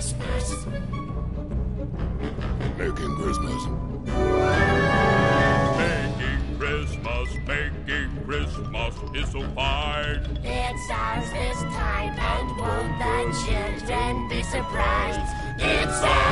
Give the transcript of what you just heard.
Christmas. Making Christmas. Making Christmas is so fine. It's ours this time, and won't the children be surprised? It's ours.